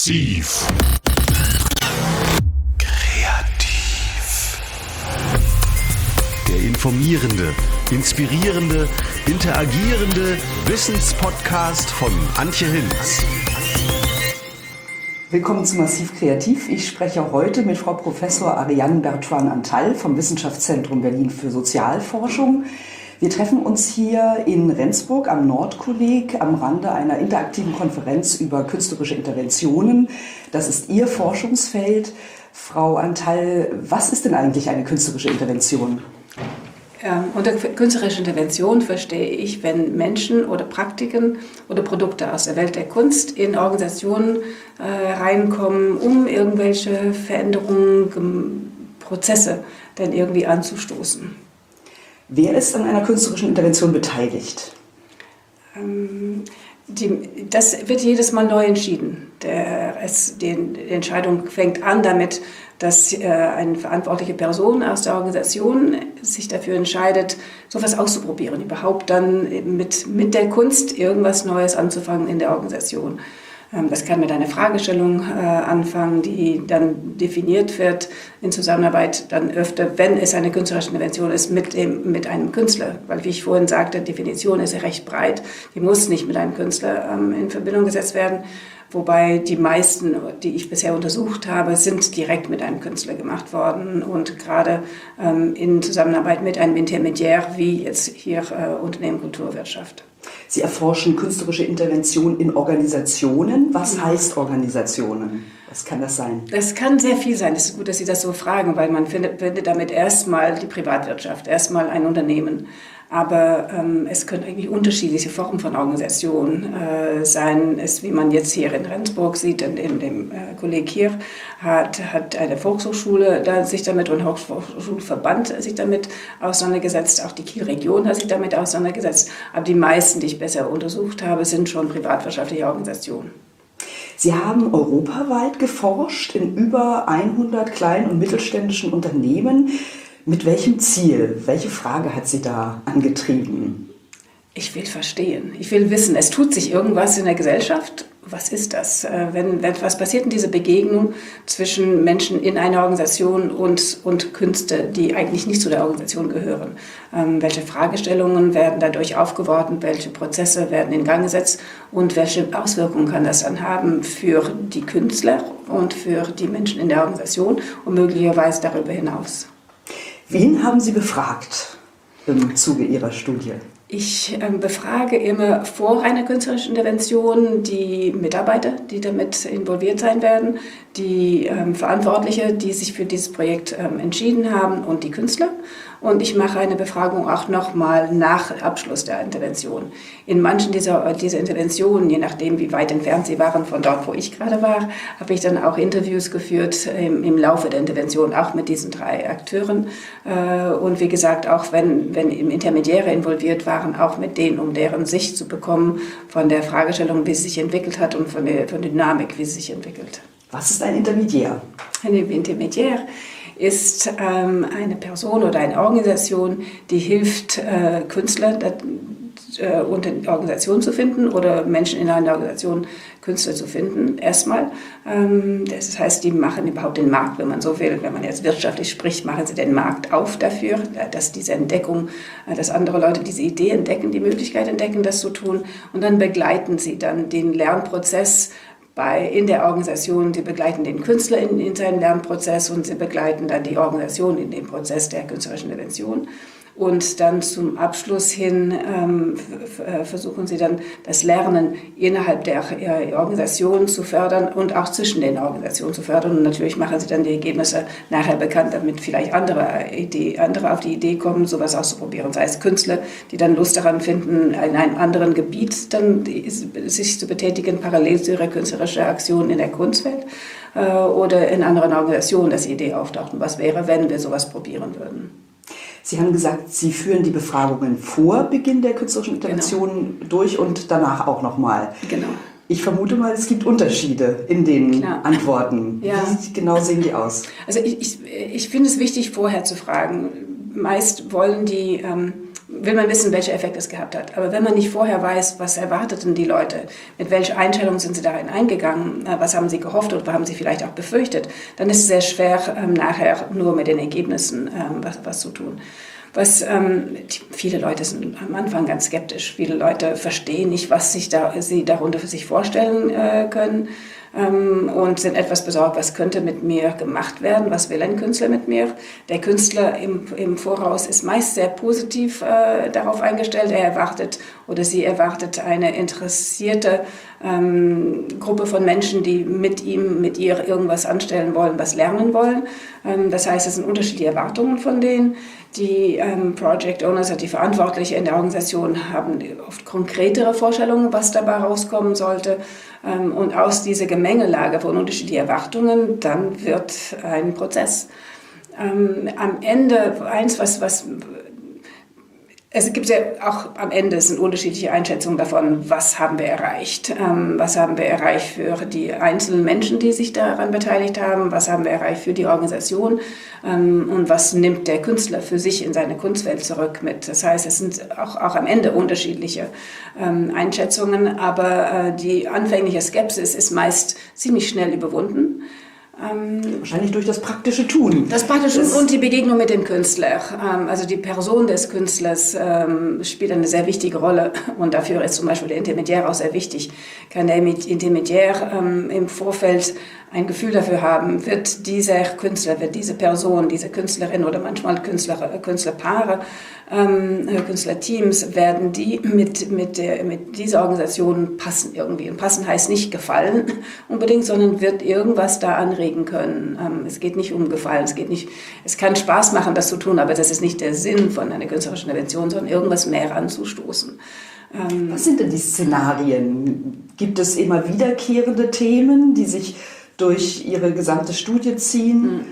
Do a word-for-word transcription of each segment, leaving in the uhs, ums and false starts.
Massiv. Kreativ. Der informierende, inspirierende, interagierende Wissenspodcast von Antje Hinz. Willkommen zu Massiv Kreativ. Ich spreche heute mit Frau Professor Ariane Bertrand-Antal vom Wissenschaftszentrum Berlin für Sozialforschung. Wir treffen uns hier in Rendsburg am Nordkolleg am Rande einer interaktiven Konferenz über künstlerische Interventionen. Das ist Ihr Forschungsfeld. Frau Antal, was ist denn eigentlich eine künstlerische Intervention? Ähm, unter künstlerischer Intervention verstehe ich, wenn Menschen oder Praktiken oder Produkte aus der Welt der Kunst in Organisationen äh, reinkommen, um irgendwelche Veränderungen, Prozesse dann irgendwie anzustoßen. Wer ist an einer künstlerischen Intervention beteiligt? Ähm, die, das wird jedes Mal neu entschieden. Der, es, die, die Entscheidung fängt an damit, dass äh, eine verantwortliche Person aus der Organisation sich dafür entscheidet, sowas auszuprobieren, überhaupt dann mit, mit der Kunst irgendwas Neues anzufangen in der Organisation. Ähm, das kann mit einer Fragestellung äh, anfangen, die dann definiert wird in Zusammenarbeit dann öfter, wenn es eine künstlerische Intervention ist, mit, dem, mit einem Künstler. Weil, wie ich vorhin sagte, Definition ist ja recht breit. Die muss nicht mit einem Künstler ähm, in Verbindung gesetzt werden. Wobei die meisten, die ich bisher untersucht habe, sind direkt mit einem Künstler gemacht worden und gerade ähm, in Zusammenarbeit mit einem Intermediär, wie jetzt hier äh, Unternehmen Kulturwirtschaft. Sie erforschen künstlerische Intervention in Organisationen. Was ja. heißt Organisationen? Was kann das sein? Das kann sehr viel sein. Es ist gut, dass Sie das so fragen, weil man findet, findet damit erstmal die Privatwirtschaft, erstmal ein Unternehmen. Aber ähm, es können eigentlich unterschiedliche Formen von Organisationen äh, sein. Es, wie man jetzt hier in Rendsburg sieht, in, in dem äh, Kolleg hier, hat, hat eine Volkshochschule da sich damit und ein Hochschulverband sich damit auseinandergesetzt. Auch die Kiel-Region hat sich damit auseinandergesetzt. Aber die meisten, die ich bisher untersucht habe, sind schon privatwirtschaftliche Organisationen. Sie haben europaweit geforscht in über hundert kleinen und mittelständischen Unternehmen. Mit welchem Ziel? Welche Frage hat Sie da angetrieben? Ich will verstehen. Ich will wissen, es tut sich irgendwas in der Gesellschaft. Was ist das? Wenn, wenn, was passiert in dieser Begegnung zwischen Menschen in einer Organisation und, und Künste, die eigentlich nicht zu der Organisation gehören? Ähm, welche Fragestellungen werden dadurch aufgeworfen? Welche Prozesse werden in Gang gesetzt? Und welche Auswirkungen kann das dann haben für die Künstler und für die Menschen in der Organisation und möglicherweise darüber hinaus? Wen haben Sie befragt im Zuge Ihrer Studie? Ich ähm, befrage immer vor einer künstlerischen Intervention die Mitarbeiter, die damit involviert sein werden, die ähm, Verantwortliche, die sich für dieses Projekt ähm, entschieden haben und die Künstler. Und ich mache eine Befragung auch nochmal nach Abschluss der Intervention. In manchen dieser, dieser Interventionen, je nachdem wie weit entfernt sie waren von dort, wo ich gerade war, habe ich dann auch Interviews geführt im, im Laufe der Intervention, auch mit diesen drei Akteuren. Und wie gesagt, auch wenn, wenn Intermediäre involviert waren, auch mit denen, um deren Sicht zu bekommen von der Fragestellung, wie sie sich entwickelt hat und von der, von der Dynamik, wie sie sich entwickelt. Was ist ein Intermediär? Ein Intermediär ist ähm, eine Person oder eine Organisation, die hilft, äh, Künstler äh, unter Organisation zu finden oder Menschen in einer Organisation Künstler zu finden, erstmal. Ähm, das heißt, die machen überhaupt den Markt, wenn man so will. Wenn man jetzt wirtschaftlich spricht, machen sie den Markt auf dafür, dass diese Entdeckung, dass andere Leute diese Idee entdecken, die Möglichkeit entdecken, das zu tun. Und dann begleiten sie dann den Lernprozess Bei, in der Organisation. Sie begleiten den Künstler in, in seinen Lernprozess und sie begleiten dann die Organisation in dem Prozess der künstlerischen Intervention. Und dann zum Abschluss hin ähm, f- versuchen sie dann das Lernen innerhalb der äh, Organisation zu fördern und auch zwischen den Organisationen zu fördern. Und natürlich machen sie dann die Ergebnisse nachher bekannt, damit vielleicht andere, Idee, andere auf die Idee kommen, sowas auszuprobieren. Sei es Künstler, die dann Lust daran finden, in einem anderen Gebiet dann sich zu betätigen, parallel zu ihrer künstlerischen Aktion in der Kunstwelt, äh, oder in anderen Organisationen, dass die Idee auftaucht. Und was wäre, wenn wir sowas probieren würden? Sie haben gesagt, Sie führen die Befragungen vor Beginn der künstlerischen Intervention genau. durch und danach auch nochmal. Genau. Ich vermute mal, es gibt Unterschiede in den Klar. Antworten. Ja. Wie genau sehen die aus? Also ich, ich, ich finde es wichtig, vorher zu fragen. Meist wollen die, ähm, will man wissen, welcher Effekt es gehabt hat. Aber wenn man nicht vorher weiß, was erwarteten die Leute, mit welcher Einstellung sind sie darin eingegangen, was haben sie gehofft und was haben sie vielleicht auch befürchtet, dann ist es sehr schwer, ähm, nachher nur mit den Ergebnissen ähm, was, was zu tun. Was, ähm, die, viele Leute sind am Anfang ganz skeptisch. Viele Leute verstehen nicht, was sich da, sie darunter für sich vorstellen äh, können. Und sind etwas besorgt, was könnte mit mir gemacht werden, was will ein Künstler mit mir. Der Künstler im, im Voraus ist meist sehr positiv äh, darauf eingestellt. Er erwartet oder sie erwartet eine interessierte ähm, Gruppe von Menschen, die mit ihm, mit ihr irgendwas anstellen wollen, was lernen wollen. Ähm, das heißt, es sind unterschiedliche Erwartungen von denen. Die ähm, Project Owners, also die Verantwortlichen in der Organisation, haben oft konkretere Vorstellungen, was dabei rauskommen sollte. Ähm, und aus dieser Gemengelage von unterschiedlichen Erwartungen, dann wird ein Prozess. Ähm, am Ende eins, was, was es gibt ja auch am Ende sind unterschiedliche Einschätzungen davon, was haben wir erreicht. Ähm, was haben wir erreicht für die einzelnen Menschen, die sich daran beteiligt haben, was haben wir erreicht für die Organisation ähm, und was nimmt der Künstler für sich in seine Kunstwelt zurück mit. Das heißt, es sind auch, auch am Ende unterschiedliche ähm, Einschätzungen, aber äh, die anfängliche Skepsis ist meist ziemlich schnell überwunden. Ähm, Wahrscheinlich durch das praktische Tun. Das praktische das und die Begegnung mit dem Künstler. Ähm, also die Person des Künstlers ähm, spielt eine sehr wichtige Rolle und dafür ist zum Beispiel der Intermediär auch sehr wichtig. Kann der Intermediär ähm, im Vorfeld ein Gefühl dafür haben, wird dieser Künstler, wird diese Person, diese Künstlerin oder manchmal Künstler, Künstlerpaare, ähm, Künstlerteams, werden die mit, mit, der, mit dieser Organisation passen irgendwie. Und passen heißt nicht gefallen unbedingt, sondern wird irgendwas da anregen können. Ähm, es geht nicht um Gefallen, es geht nicht, es kann Spaß machen, das zu tun, aber das ist nicht der Sinn von einer künstlerischen Intervention, sondern irgendwas mehr anzustoßen. Ähm, Was sind denn die Szenarien? Gibt es immer wiederkehrende Themen, die sich durch Ihre gesamte Studie ziehen?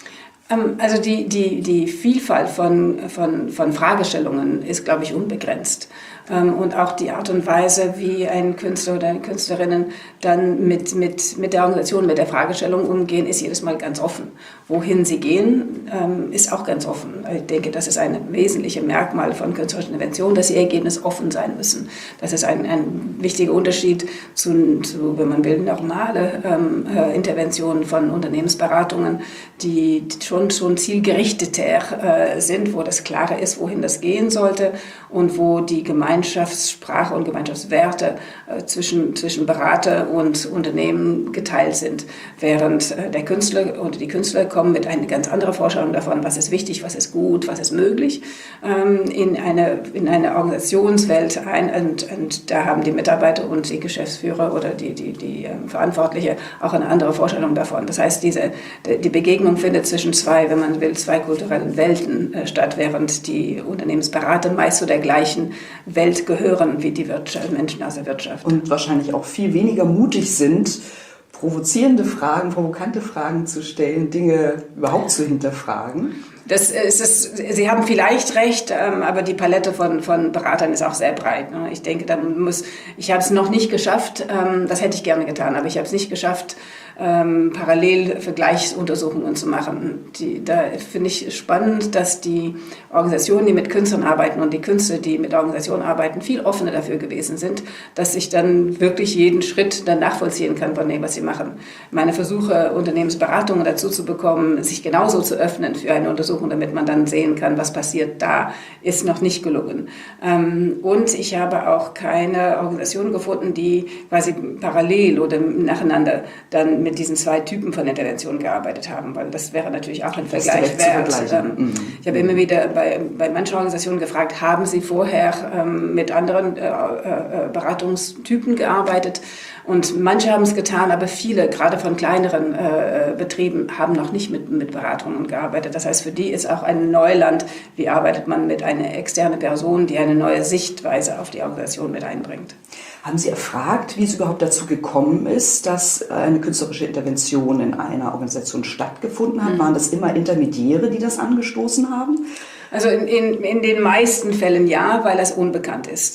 Also die, die, die Vielfalt von, von, von Fragestellungen ist, glaube ich, unbegrenzt. Und auch die Art und Weise, wie ein Künstler oder eine Künstlerin dann mit, mit, mit der Organisation, mit der Fragestellung umgehen, ist jedes Mal ganz offen. Wohin sie gehen, ist auch ganz offen. Ich denke, das ist ein wesentliches Merkmal von künstlerischen Interventionen, dass die Ergebnisse offen sein müssen. Das ist ein, ein wichtiger Unterschied zu, zu, wenn man will, normale ähm, Interventionen von Unternehmensberatungen, die schon, schon zielgerichteter äh, sind, wo das klarer ist, wohin das gehen sollte und wo die Gemeinschaftssprache und Gemeinschaftswerte äh, zwischen, zwischen Berater und Unternehmen geteilt sind. Während äh, der Künstler oder die Künstler kommen mit einer ganz anderen Vorstellung davon, was ist wichtig, was ist gut, was ist möglich, ähm, in, eine, in eine Organisationswelt ein. Und, und da haben die Mitarbeiter und die Geschäftsführer oder die, die, die ähm, Verantwortliche auch eine andere Vorstellung davon. Das heißt, diese, die Begegnung findet zwischen zwei, wenn man will, zwei kulturellen Welten äh, statt, während die Unternehmensberater meist zu der gleichen Welt gehören wie die Wirtschaft, Menschen aus der Wirtschaft. Und wahrscheinlich auch viel weniger mutig sind, provozierende Fragen, provokante Fragen zu stellen, Dinge überhaupt zu hinterfragen. Das ist es, Sie haben vielleicht recht, aber die Palette von, von Beratern ist auch sehr breit. Ich denke, da muss, ich habe es noch nicht geschafft, das hätte ich gerne getan, aber ich habe es nicht geschafft, ähm, parallel Vergleichsuntersuchungen zu machen. Die, da finde ich spannend, dass die Organisationen, die mit Künstlern arbeiten und die Künstler, die mit Organisationen arbeiten, viel offener dafür gewesen sind, dass ich dann wirklich jeden Schritt dann nachvollziehen kann von dem, was sie machen. Meine Versuche, Unternehmensberatungen dazu zu bekommen, sich genauso zu öffnen für eine Untersuchung, damit man dann sehen kann, was passiert da, ist noch nicht gelungen. Ähm, und ich habe auch keine Organisation gefunden, die quasi parallel oder nacheinander dann mit diesen zwei Typen von Interventionen gearbeitet haben, weil das wäre natürlich auch ein Vergleich wert. Ähm, mhm. Ich habe immer wieder bei, bei manchen Organisationen gefragt, haben Sie vorher ähm, mit anderen äh, äh, Beratungstypen gearbeitet? Und manche haben es getan, aber viele, gerade von kleineren äh, Betrieben, haben noch nicht mit, mit Beratungen gearbeitet. Das heißt, für die ist auch ein Neuland, wie arbeitet man mit einer externen Person, die eine neue Sichtweise auf die Organisation mit einbringt. Haben Sie erfragt, wie es überhaupt dazu gekommen ist, dass eine künstlerische Intervention in einer Organisation stattgefunden hat? Mhm. Waren das immer Intermediäre, die das angestoßen haben? Also in, in, in den meisten Fällen ja, weil es unbekannt ist.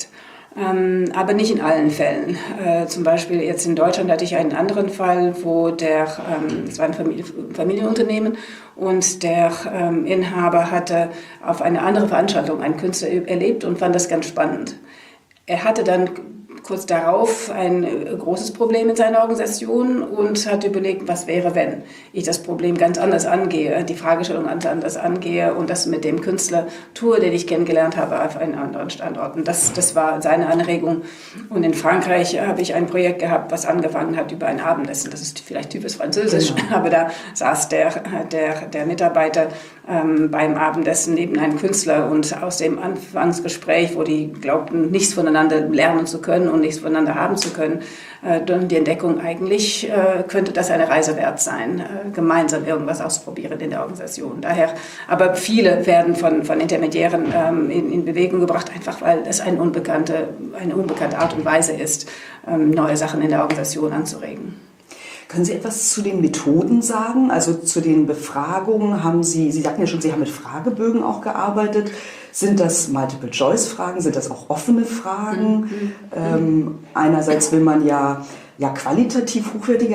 Ähm, aber nicht in allen Fällen. Äh, zum Beispiel jetzt in Deutschland hatte ich einen anderen Fall, wo der, ähm, es war ein Familie, Familienunternehmen und der ähm, Inhaber hatte auf eine andere Veranstaltung einen Künstler erlebt und fand das ganz spannend. Er hatte dann kurz darauf ein großes Problem in seiner Organisation und hat überlegt, was wäre, wenn ich das Problem ganz anders angehe, die Fragestellung ganz anders angehe und das mit dem Künstler tue, den ich kennengelernt habe auf einem anderen Standort. Und das, das war seine Anregung. Und in Frankreich habe ich ein Projekt gehabt, was angefangen hat über ein Abendessen. Das ist vielleicht typisch französisch, genau. Aber da saß der, der, der Mitarbeiter ähm, beim Abendessen neben einem Künstler und aus dem Anfangsgespräch, wo die glaubten, nichts voneinander lernen zu können und nichts voneinander haben zu können, äh, dann die Entdeckung, eigentlich äh, könnte das eine Reise wert sein, äh, gemeinsam irgendwas ausprobieren in der Organisation. Daher, aber viele werden von, von Intermediären ähm, in, in Bewegung gebracht, einfach weil es eine unbekannte, eine unbekannte Art und Weise ist, ähm, neue Sachen in der Organisation anzuregen. Können Sie etwas zu den Methoden sagen, also zu den Befragungen? Haben Sie, Sie sagten ja schon, Sie haben mit Fragebögen auch gearbeitet. Sind das Multiple-Choice-Fragen? Sind das auch offene Fragen? Mhm. Ähm, einerseits will man ja, ja qualitativ hochwertige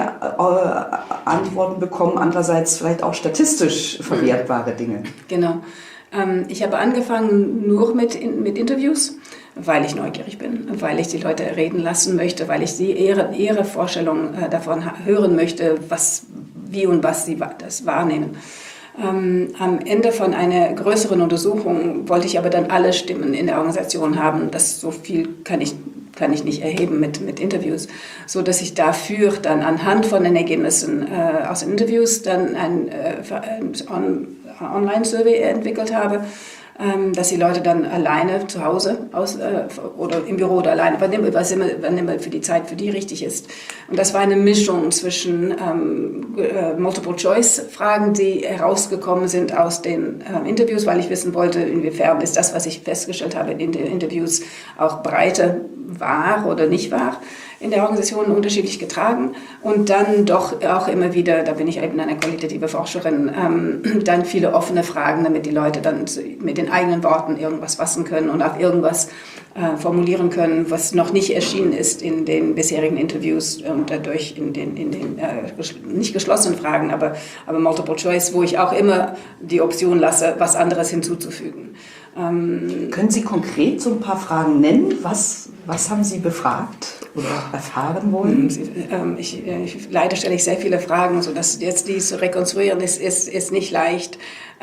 äh, Antworten bekommen, andererseits vielleicht auch statistisch verwertbare Dinge. Genau. Ähm, ich habe angefangen nur mit, mit Interviews, weil ich neugierig bin, weil ich die Leute reden lassen möchte, weil ich sie ihre, ihre Vorstellung äh, davon hören möchte, was, wie und was sie das wahrnehmen. Ähm, am Ende von einer größeren Untersuchung wollte ich aber dann alle Stimmen in der Organisation haben. Das so viel kann ich, kann ich nicht erheben mit, mit Interviews, so dass ich dafür dann anhand von den Ergebnissen äh, aus den Interviews dann ein, äh, ein On, Online-Survey entwickelt habe, ähm, dass die Leute dann alleine zu Hause aus, äh, oder im Büro oder alleine, wann immer, was immer, wann immer für die Zeit für die richtig ist. Und das war eine Mischung zwischen ähm, äh, Multiple-Choice-Fragen, die herausgekommen sind aus den äh, Interviews, weil ich wissen wollte, inwiefern ist das, was ich festgestellt habe in den Interviews, auch Breite wahr oder nicht wahr in der Organisation unterschiedlich getragen und dann doch auch immer wieder, da bin ich eben eine qualitative Forscherin, ähm, dann viele offene Fragen, damit die Leute dann mit den eigenen Worten irgendwas fassen können und auch irgendwas äh, formulieren können, was noch nicht erschienen ist in den bisherigen Interviews und dadurch in den, in den äh, nicht geschlossenen Fragen, aber, aber Multiple Choice, wo ich auch immer die Option lasse, was anderes hinzuzufügen. Ähm, Können Sie konkret so ein paar Fragen nennen? Was, was haben Sie befragt oder erfahren wollen? Ich, ich, leider stelle ich sehr viele Fragen, sodass jetzt die zu rekonstruieren ist, ist, ist nicht leicht.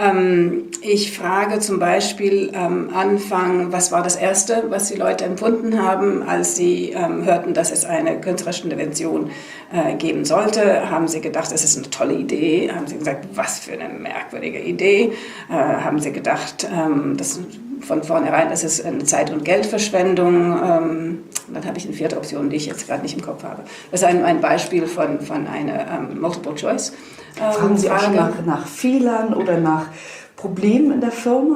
Ich frage zum Beispiel am Anfang, was war das Erste, was die Leute empfunden haben, als sie hörten, dass es eine künstlerische Intervention geben sollte. Haben sie gedacht, das ist eine tolle Idee? Haben sie gesagt, was für eine merkwürdige Idee? Haben sie gedacht, das von vornherein, das ist eine Zeit- und Geldverschwendung? Dann habe ich eine vierte Option, die ich jetzt gerade nicht im Kopf habe. Das ist ein, ein Beispiel von, von einer um, Multiple-Choice. Ähm, Fragen Sie auch nach, nach Fehlern oder nach Problemen in der Firma?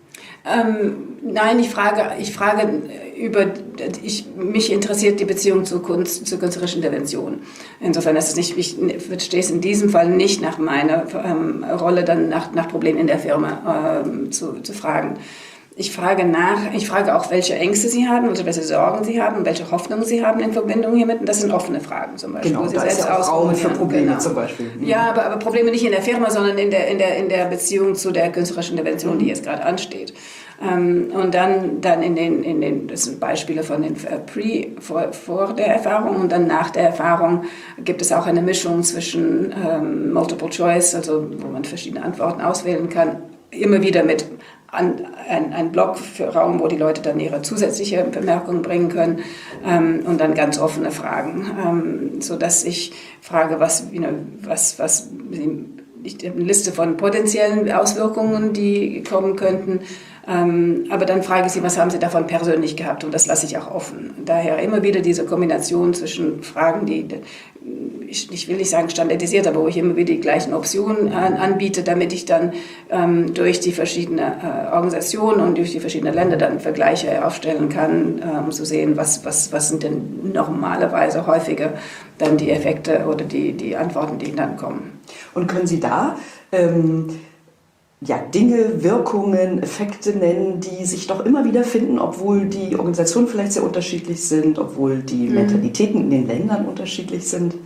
Ähm, nein, ich frage, ich frage über, ich, mich interessiert die Beziehung zur Kunst, zur künstlerischen Intervention. Insofern ist es nicht, ich verstehe es in diesem Fall nicht nach meiner ähm, Rolle, dann nach, nach Problemen in der Firma ähm, zu, zu fragen. Ich frage nach, ich frage auch, welche Ängste Sie haben, also welche Sorgen Sie haben, welche Hoffnungen Sie haben in Verbindung hiermit. Und das sind offene Fragen zum Beispiel. Genau, wo Sie da selbst ist ja auch Raum für Probleme genau. zum Beispiel. Mhm. Ja, aber, aber Probleme nicht in der Firma, sondern in der, in der, in der Beziehung zu der künstlerischen Intervention, mhm. die jetzt gerade ansteht. Ähm, und dann, dann in den, in den, das sind Beispiele von den Pre, vor, vor der Erfahrung und dann nach der Erfahrung gibt es auch eine Mischung zwischen ähm, Multiple Choice, also wo man verschiedene Antworten auswählen kann, immer wieder mit An, ein, ein Block für Raum, wo die Leute dann ihre zusätzliche Bemerkungen bringen können ähm, und dann ganz offene Fragen, ähm, sodass ich frage, was, you know, was, was ich habe eine Liste von potenziellen Auswirkungen, die kommen könnten, ähm, aber dann frage ich sie, was haben sie davon persönlich gehabt, und das lasse ich auch offen. Daher immer wieder diese Kombination zwischen Fragen, die ich, ich will nicht sagen standardisiert, aber wo ich immer wieder die gleichen Optionen an, anbiete, damit ich dann ähm, durch die verschiedenen äh, Organisationen und durch die verschiedenen Länder dann Vergleiche aufstellen kann, um ähm, zu sehen, was, was, was sind denn normalerweise häufiger dann die Effekte oder die, die Antworten, die dann kommen. Und können Sie da ähm, ja, Dinge, Wirkungen, Effekte nennen, die sich doch immer wieder finden, obwohl die Organisationen vielleicht sehr unterschiedlich sind, obwohl die mhm. Mentalitäten in den Ländern unterschiedlich sind?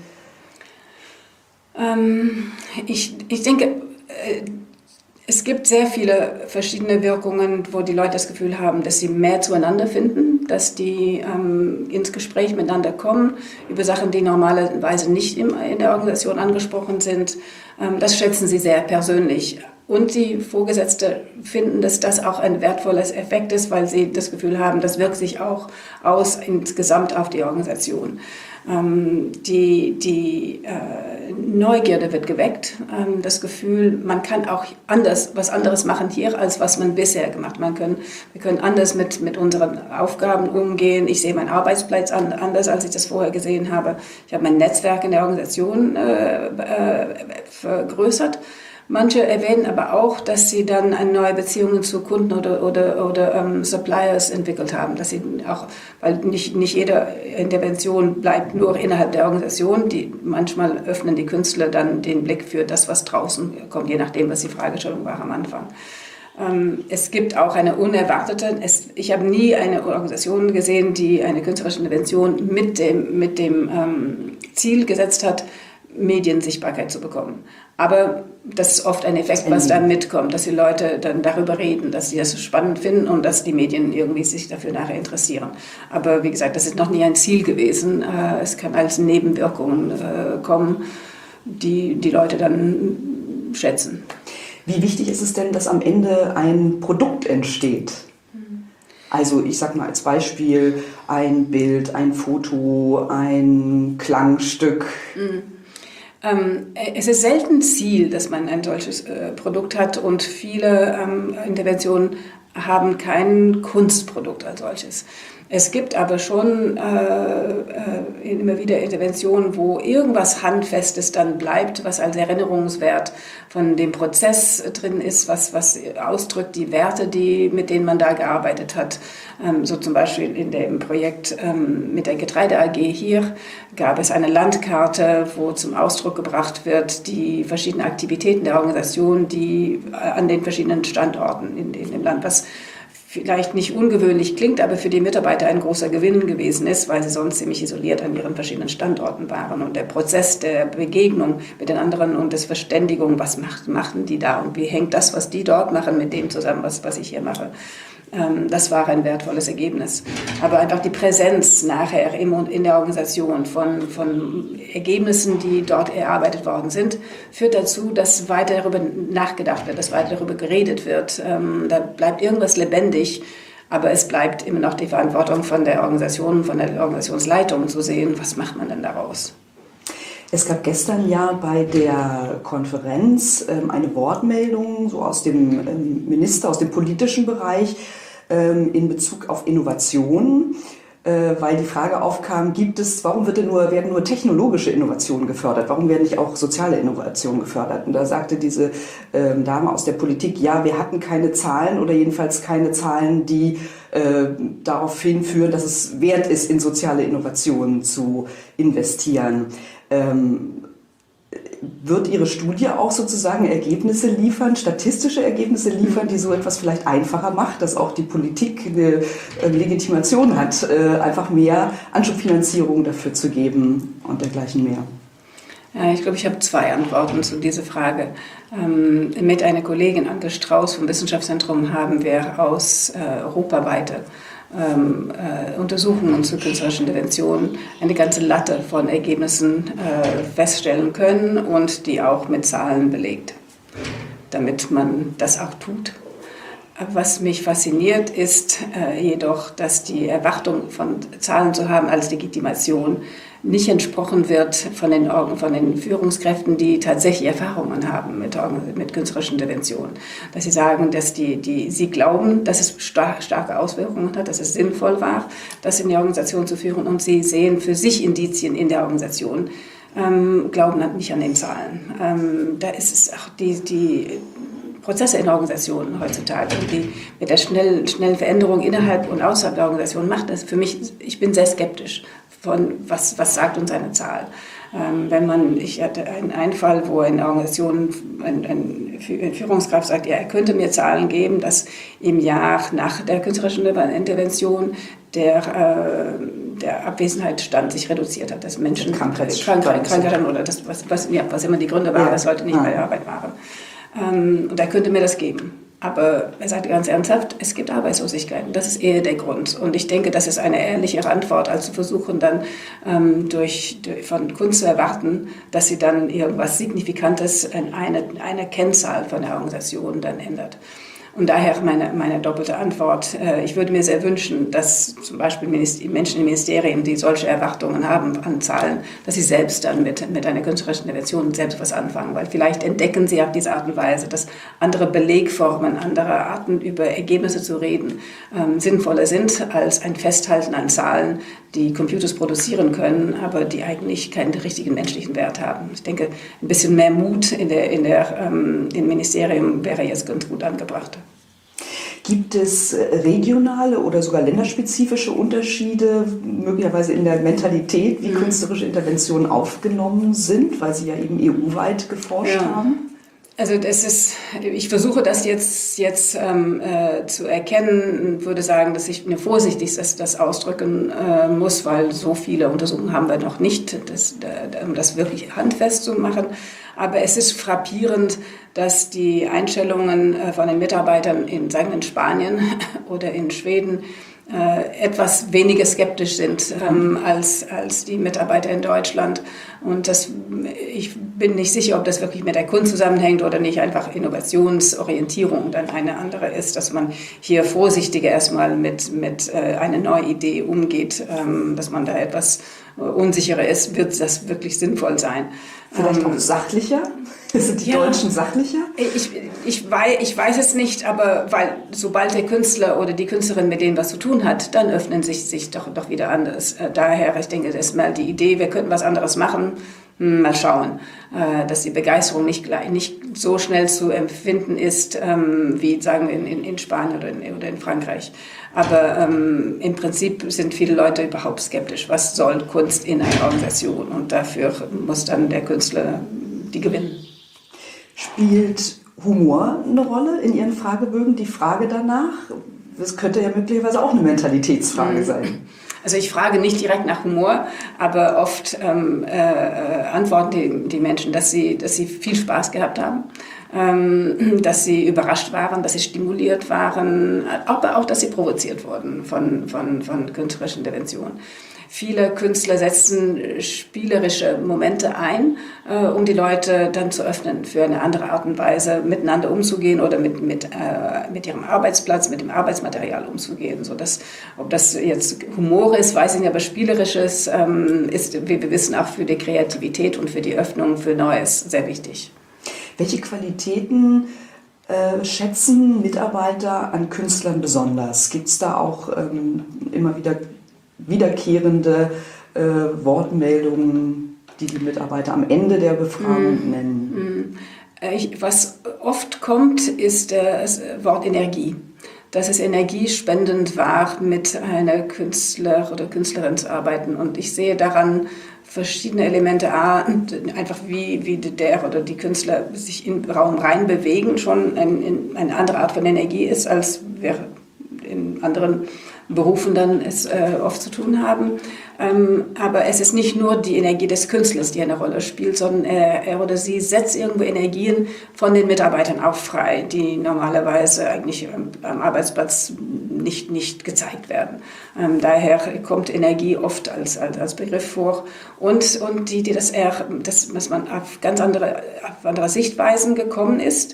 Ähm, ich, ich denke, äh, es gibt sehr viele verschiedene Wirkungen, wo die Leute das Gefühl haben, dass sie mehr zueinander finden, dass die ähm, ins Gespräch miteinander kommen über Sachen, die normalerweise nicht in, in der Organisation angesprochen sind. Ähm, das schätzen sie sehr persönlich. Und die Vorgesetzte finden, dass das auch ein wertvoller Effekt ist, weil sie das Gefühl haben, das wirkt sich auch aus insgesamt auf die Organisation. Ähm, die die äh, Neugierde wird geweckt, ähm, das Gefühl, man kann auch anders, was anderes machen hier, als was man bisher gemacht hat. Man können, wir können anders mit, mit unseren Aufgaben umgehen. Ich sehe meinen Arbeitsplatz an, anders, als ich das vorher gesehen habe. Ich habe mein Netzwerk in der Organisation äh, äh, vergrößert. Manche erwähnen aber auch, dass sie dann eine neue Beziehungen zu Kunden oder, oder, oder ähm, Suppliers entwickelt haben. Dass sie auch, weil nicht, nicht jede Intervention bleibt nur innerhalb der Organisation. Die, manchmal öffnen die Künstler dann den Blick für das, was draußen kommt, je nachdem, was die Fragestellung war am Anfang. Ähm, es gibt auch eine unerwartete, es, ich habe nie eine Organisation gesehen, die eine künstlerische Intervention mit dem, mit dem ähm, Ziel gesetzt hat, Mediensichtbarkeit zu bekommen. Aber das ist oft ein Effekt, was dann mitkommt, dass die Leute dann darüber reden, dass sie das so spannend finden und dass die Medien irgendwie sich dafür nachher interessieren. Aber wie gesagt, das ist noch nie ein Ziel gewesen. Es kann als Nebenwirkung kommen, die die Leute dann schätzen. Wie wichtig ist es denn, dass am Ende ein Produkt entsteht? Also ich sage mal als Beispiel ein Bild, ein Foto, ein Klangstück. Mhm. Ähm, es ist selten Ziel, dass man ein solches äh, Produkt hat und viele ähm, Interventionen haben kein Kunstprodukt als solches. Es gibt aber schon äh, äh, immer wieder Interventionen, wo irgendwas Handfestes dann bleibt, was als Erinnerungswert von dem Prozess drin ist, was, was ausdrückt die Werte, die, mit denen man da gearbeitet hat. Ähm, so zum Beispiel in dem Projekt ähm, mit der Getreide A G hier gab es eine Landkarte, wo zum Ausdruck gebracht wird, die verschiedenen Aktivitäten der Organisation, die äh, an den verschiedenen Standorten in, in dem Land, was vielleicht nicht ungewöhnlich klingt, aber für die Mitarbeiter ein großer Gewinn gewesen ist, weil sie sonst ziemlich isoliert an ihren verschiedenen Standorten waren. Und der Prozess der Begegnung mit den anderen und des Verständigung, was macht, machen die da und wie hängt das, was die dort machen, mit dem zusammen, was, was ich hier mache. Das war ein wertvolles Ergebnis. Aber einfach die Präsenz nachher in der Organisation von, von Ergebnissen, die dort erarbeitet worden sind, führt dazu, dass weiter darüber nachgedacht wird, dass weiter darüber geredet wird. Da bleibt irgendwas lebendig, aber es bleibt immer noch die Verantwortung von der Organisation, von der Organisationsleitung zu sehen, was macht man denn daraus. Es gab gestern ja bei der Konferenz ähm, eine Wortmeldung so aus dem ähm, Minister, aus dem politischen Bereich ähm, in Bezug auf Innovation, äh, weil die Frage aufkam, gibt es, warum wird denn nur, werden nur technologische Innovationen gefördert, warum werden nicht auch soziale Innovationen gefördert? Und da sagte diese ähm, Dame aus der Politik, ja, wir hatten keine Zahlen oder jedenfalls keine Zahlen, die äh, darauf hinführen, dass es wert ist, in soziale Innovationen zu investieren. Ähm, wird Ihre Studie auch sozusagen Ergebnisse liefern, statistische Ergebnisse liefern, die so etwas vielleicht einfacher macht, dass auch die Politik eine äh, Legitimation hat, äh, einfach mehr Anschubfinanzierung dafür zu geben und dergleichen mehr? Ja, ich glaube, ich habe zwei Antworten zu dieser Frage. Ähm, mit einer Kollegin, Anke Strauß vom Wissenschaftszentrum, haben wir aus äh, europaweite Ähm, äh, Untersuchungen zu künstlerischen Interventionen eine ganze Latte von Ergebnissen äh, feststellen können und die auch mit Zahlen belegt, damit man das auch tut. Was mich fasziniert, ist äh, jedoch, dass die Erwartung von Zahlen zu haben als Legitimation nicht entsprochen wird von den, von den Führungskräften, die tatsächlich Erfahrungen haben mit, mit künstlerischen Interventionen. Dass sie sagen, dass die, die, sie glauben, dass es star- starke Auswirkungen hat, dass es sinnvoll war, das in die Organisation zu führen, und sie sehen für sich Indizien in der Organisation, ähm, glauben nicht an den Zahlen. Ähm, da ist es auch die, die Prozesse in Organisationen heutzutage und die mit der schnellen, schnellen Veränderung innerhalb und außerhalb der Organisation macht das für mich, ich bin sehr skeptisch von was, was sagt uns eine Zahl. Ähm, wenn man, ich hatte einen, einen Fall, wo eine Organisation, ein, ein, eine Führungskraft sagt, ja, er könnte mir Zahlen geben, dass im Jahr nach der künstlerischen Intervention der, äh, der Abwesenheitsstand sich reduziert hat, dass Menschen Krankheitsstand Krankheit, Krankheit oder das, was, was, ja, was immer die Gründe waren, ja. dass Leute nicht ja. bei der Arbeit waren. Ähm, und er könnte mir das geben. Aber er sagte ganz ernsthaft, es gibt Arbeitslosigkeit. Das ist eher der Grund. Und ich denke, das ist eine ehrlichere Antwort, als zu versuchen, dann ähm, durch, durch, von Kunst zu erwarten, dass sie dann irgendwas Signifikantes in eine, eine Kennzahl von der Organisation dann ändert. Und daher meine, meine doppelte Antwort. Ich würde mir sehr wünschen, dass zum Beispiel Menschen in Ministerien, die solche Erwartungen haben an Zahlen, dass sie selbst dann mit, mit einer künstlerischen Intervention selbst was anfangen. Weil vielleicht entdecken sie auf diese Art und Weise, dass andere Belegformen, andere Arten über Ergebnisse zu reden ähm, sinnvoller sind als ein Festhalten an Zahlen, die Computers produzieren können, aber die eigentlich keinen richtigen menschlichen Wert haben. Ich denke, ein bisschen mehr Mut in der, in der, ähm, im Ministerium wäre jetzt ganz gut angebracht. Gibt es regionale oder sogar länderspezifische Unterschiede, möglicherweise in der Mentalität, wie mhm. künstlerische Interventionen aufgenommen sind, weil Sie ja eben E U-weit geforscht ja. haben? Also das ist, ich versuche das jetzt, jetzt ähm, äh, zu erkennen und würde sagen, dass ich mir vorsichtig das, das ausdrücken äh, muss, weil so viele Untersuchungen haben wir noch nicht, das, da, um das wirklich handfest zu machen. Aber es ist frappierend, dass die Einstellungen äh, von den Mitarbeitern in, sagen wir, in Spanien oder in Schweden äh, etwas weniger skeptisch sind ähm, als, als die Mitarbeiter in Deutschland. Und das, ich bin nicht sicher, ob das wirklich mit der Kunst zusammenhängt oder nicht einfach Innovationsorientierung dann eine andere ist, dass man hier vorsichtiger erstmal mit, mit äh, einer neuen Idee umgeht, ähm, dass man da etwas äh, unsicherer ist, wird das wirklich sinnvoll sein. Vielleicht ähm, auch sachlicher? Sind die ja, Deutschen sachlicher? Ich, ich, weiß, ich weiß es nicht, aber weil sobald der Künstler oder die Künstlerin mit denen was zu tun hat, dann öffnen sich, sich doch, doch wieder anders. Daher, ich denke, das ist mal die Idee, wir könnten was anderes machen. Mal schauen, dass die Begeisterung nicht, gleich, nicht so schnell zu empfinden ist, wie sagen wir in, in Spanien oder in, oder in Frankreich. Aber ähm, im Prinzip sind viele Leute überhaupt skeptisch. Was soll Kunst in einer Organisation? Und dafür muss dann der Künstler die gewinnen. Spielt Humor eine Rolle in Ihren Fragebögen? Die Frage danach? Das könnte ja möglicherweise auch eine Mentalitätsfrage mhm. sein. Also ich frage nicht direkt nach Humor, aber oft ähm, äh, antworten die, die Menschen, dass sie, dass sie viel Spaß gehabt haben, ähm, dass sie überrascht waren, dass sie stimuliert waren, aber auch, dass sie provoziert wurden von, von, von künstlerischen Interventionen. Viele Künstler setzen spielerische Momente ein, äh, um die Leute dann zu öffnen, für eine andere Art und Weise miteinander umzugehen oder mit, mit, äh, mit ihrem Arbeitsplatz, mit dem Arbeitsmaterial umzugehen. So dass, ob das jetzt Humor ist, weiß ich nicht, aber Spielerisches ähm, ist, wie wir wissen, auch für die Kreativität und für die Öffnung für Neues sehr wichtig. Welche Qualitäten äh, schätzen Mitarbeiter an Künstlern besonders? Gibt es da auch ähm, immer wieder wiederkehrende äh, Wortmeldungen, die die Mitarbeiter am Ende der Befragung mm, nennen? Mm. Ich, was oft kommt, ist das Wort Energie. Dass es energiespendend war, mit einer Künstler oder Künstlerin zu arbeiten. Und ich sehe daran verschiedene Elemente. A, einfach wie, wie der oder die Künstler sich im Raum rein bewegen, schon ein, eine andere Art von Energie ist, als wir in anderen Berufen dann es äh, oft zu tun haben. Ähm, aber es ist nicht nur die Energie des Künstlers, die eine Rolle spielt, sondern er, er oder sie setzt irgendwo Energien von den Mitarbeitern auch frei, die normalerweise eigentlich am, am Arbeitsplatz nicht, nicht gezeigt werden. Ähm, daher kommt Energie oft als, als, als Begriff vor. Und, und die, die das, eher, das, was man auf ganz andere, auf andere Sichtweisen gekommen ist,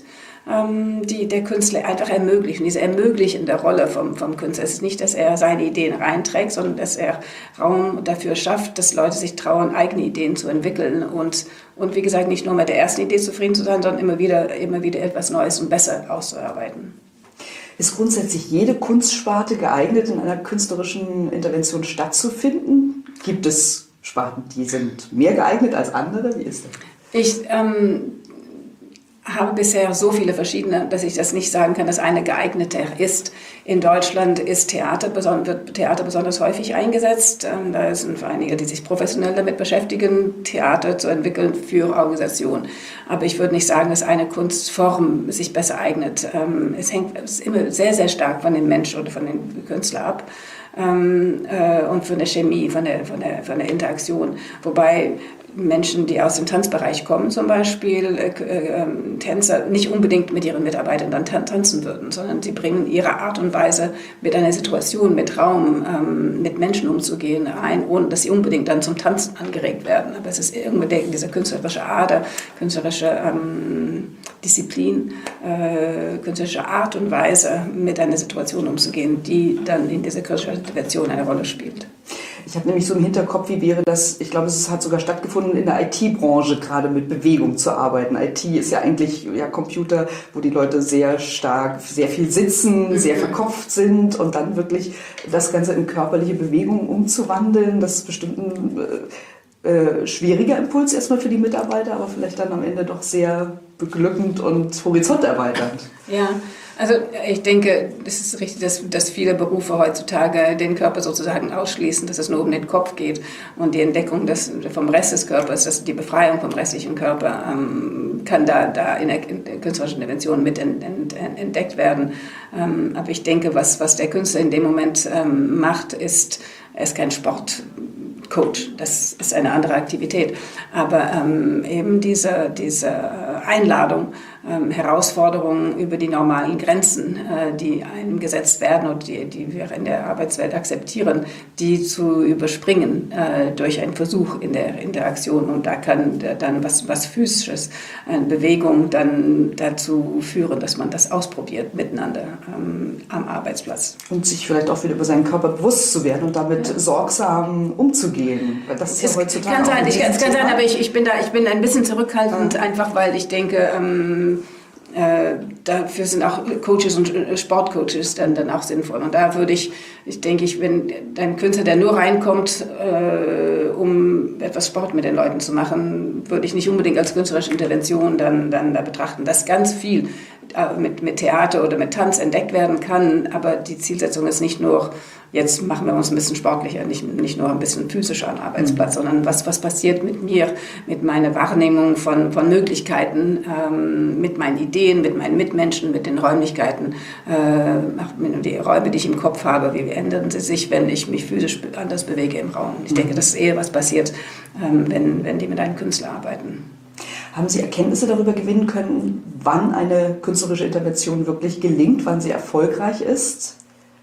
die der Künstler einfach ermöglichen, diese ermöglichende Rolle vom, vom Künstler. Es ist nicht, dass er seine Ideen reinträgt, sondern dass er Raum dafür schafft, dass Leute sich trauen, eigene Ideen zu entwickeln und, und wie gesagt, nicht nur mit der ersten Idee zufrieden zu sein, sondern immer wieder, immer wieder etwas Neues und besser auszuarbeiten. Ist grundsätzlich jede Kunstsparte geeignet, in einer künstlerischen Intervention stattzufinden? Gibt es Sparten, die sind mehr geeignet als andere? Wie ist das? Ich ähm, habe bisher so viele verschiedene, dass ich das nicht sagen kann, dass eine geeigneter ist. In Deutschland ist Theater, wird Theater besonders häufig eingesetzt. Da sind einige, die sich professionell damit beschäftigen, Theater zu entwickeln für Organisationen. Aber ich würde nicht sagen, dass eine Kunstform sich besser eignet. Es hängt immer sehr, sehr stark von dem Mensch oder von dem Künstler ab. Und von der Chemie, von der, von der, von der Interaktion. Wobei Menschen, die aus dem Tanzbereich kommen, zum Beispiel äh, äh, Tänzer, nicht unbedingt mit ihren Mitarbeitern dann tan- tanzen würden, sondern sie bringen ihre Art und Weise, mit einer Situation, mit Raum, ähm, mit Menschen umzugehen, ein, ohne dass sie unbedingt dann zum Tanzen angeregt werden. Aber es ist irgendwie diese künstlerische Ader, künstlerische ähm, Disziplin, äh, künstlerische Art und Weise, mit einer Situation umzugehen, die dann in dieser künstlerischen Intervention eine Rolle spielt. Ich habe nämlich so im Hinterkopf, wie wäre das, ich glaube, es hat sogar stattgefunden, in der I T-Branche gerade mit Bewegung zu arbeiten. I T ist ja eigentlich ja, Computer, wo die Leute sehr stark, sehr viel sitzen, mhm. sehr verkopft sind und dann wirklich das Ganze in körperliche Bewegung umzuwandeln. Das ist bestimmt ein äh, äh, schwieriger Impuls erstmal für die Mitarbeiter, aber vielleicht dann am Ende doch sehr beglückend und horizonterweiternd. Ja. Also ich denke, es ist richtig, dass, dass viele Berufe heutzutage den Körper sozusagen ausschließen, dass es nur um den Kopf geht und die Entdeckung des, vom Rest des Körpers, dass die Befreiung vom restlichen Körper ähm, kann da, da in der, in der künstlerischen Intervention mit ent, ent, entdeckt werden. Ähm, aber ich denke, was, was der Künstler in dem Moment ähm, macht, ist, er ist kein Sportcoach, das ist eine andere Aktivität. Aber ähm, eben diese, diese Einladung, ähm, Herausforderungen über die normalen Grenzen, äh, die einem gesetzt werden und die, die wir in der Arbeitswelt akzeptieren, die zu überspringen äh, durch einen Versuch in der Interaktion. Und da kann dann was, was Physisches, eine Bewegung dann dazu führen, dass man das ausprobiert miteinander ähm, am Arbeitsplatz. Und sich vielleicht auch wieder über seinen Körper bewusst zu werden und damit ja. sorgsam umzugehen. Weil das ist es ja heutzutage kann sein, auch ich, es kann sein, aber ich, ich, bin da, ich bin ein bisschen zurückhaltend, ja. einfach weil ich denke, ähm, äh, dafür sind auch Coaches und Sportcoaches dann, dann auch sinnvoll. Und da würde ich, ich denke, ich, wenn ein Künstler, der nur reinkommt, äh, um etwas Sport mit den Leuten zu machen, würde ich nicht unbedingt als künstlerische Intervention dann, dann da betrachten. Dass ganz viel äh, mit, mit Theater oder mit Tanz entdeckt werden kann, aber die Zielsetzung ist nicht nur, jetzt machen wir uns ein bisschen sportlicher, nicht, nicht nur ein bisschen physischer am Arbeitsplatz, mhm. sondern was, was passiert mit mir, mit meiner Wahrnehmung von, von Möglichkeiten, ähm, mit meinen Ideen, mit meinen Mitmenschen, mit den Räumlichkeiten, äh, die Räume, die ich im Kopf habe, wie ändern sie sich, wenn ich mich physisch anders bewege im Raum. Ich mhm. denke, das ist eher was passiert, ähm, wenn, wenn die mit einem Künstler arbeiten. Haben Sie Erkenntnisse darüber gewinnen können, wann eine künstlerische Intervention wirklich gelingt, wann sie erfolgreich ist?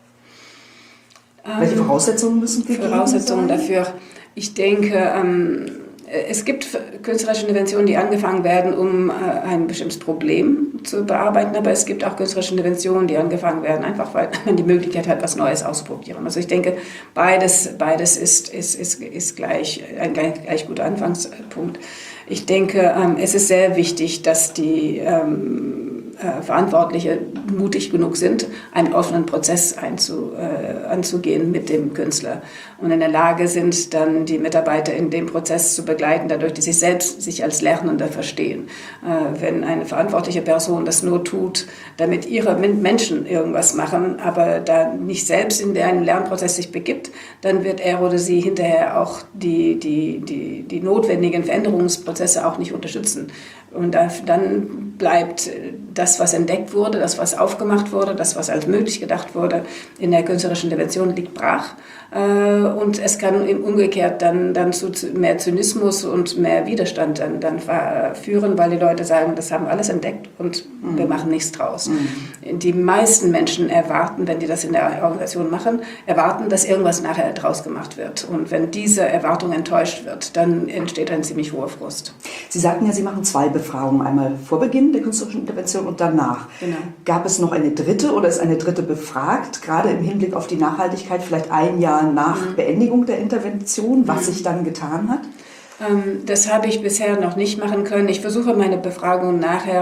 Welche Voraussetzungen müssen gegeben sein? Voraussetzungen dafür. Ich denke, ähm, es gibt künstlerische Interventionen, die angefangen werden, um äh, ein bestimmtes Problem zu bearbeiten, aber es gibt auch künstlerische Interventionen, die angefangen werden, einfach weil man die Möglichkeit hat, was Neues auszuprobieren. Also ich denke, beides, beides ist, ist, ist, ist gleich ein gleich guter Anfangspunkt. Ich denke, ähm, es ist sehr wichtig, dass die ähm, äh, Verantwortliche mutig genug sind, einen offenen Prozess einzu, äh, anzugehen mit dem Künstler und in der Lage sind, dann die Mitarbeiter in dem Prozess zu begleiten, dadurch, dass sie selbst sich als Lernender verstehen. Äh, wenn eine verantwortliche Person das nur tut, damit ihre Menschen irgendwas machen, aber da nicht selbst in einen Lernprozess sich begibt, dann wird er oder sie hinterher auch die, die, die, die notwendigen Veränderungsprozesse auch nicht unterstützen. Und dann bleibt das, was entdeckt wurde, das, was aufgemacht wurde, das, was als möglich gedacht wurde, in der künstlerischen Intervention liegt brach. Und es kann umgekehrt dann, dann zu mehr Zynismus und mehr Widerstand dann, dann führen, weil die Leute sagen, das haben wir alles entdeckt und mhm. wir machen nichts draus. Mhm. Die meisten Menschen erwarten, wenn die das in der Organisation machen, erwarten, dass irgendwas nachher draus gemacht wird. Und wenn diese Erwartung enttäuscht wird, dann entsteht ein ziemlich hoher Frust. Sie sagten ja, Sie machen zwei Befragungen, einmal vor Beginn der künstlerischen Intervention und danach. Genau. Gab es noch eine dritte oder ist eine dritte befragt, gerade im Hinblick auf die Nachhaltigkeit, vielleicht ein Jahr nach mhm. Beendigung der Intervention, was mhm. sich dann getan hat? Das habe ich bisher noch nicht machen können. Ich versuche meine Befragung nachher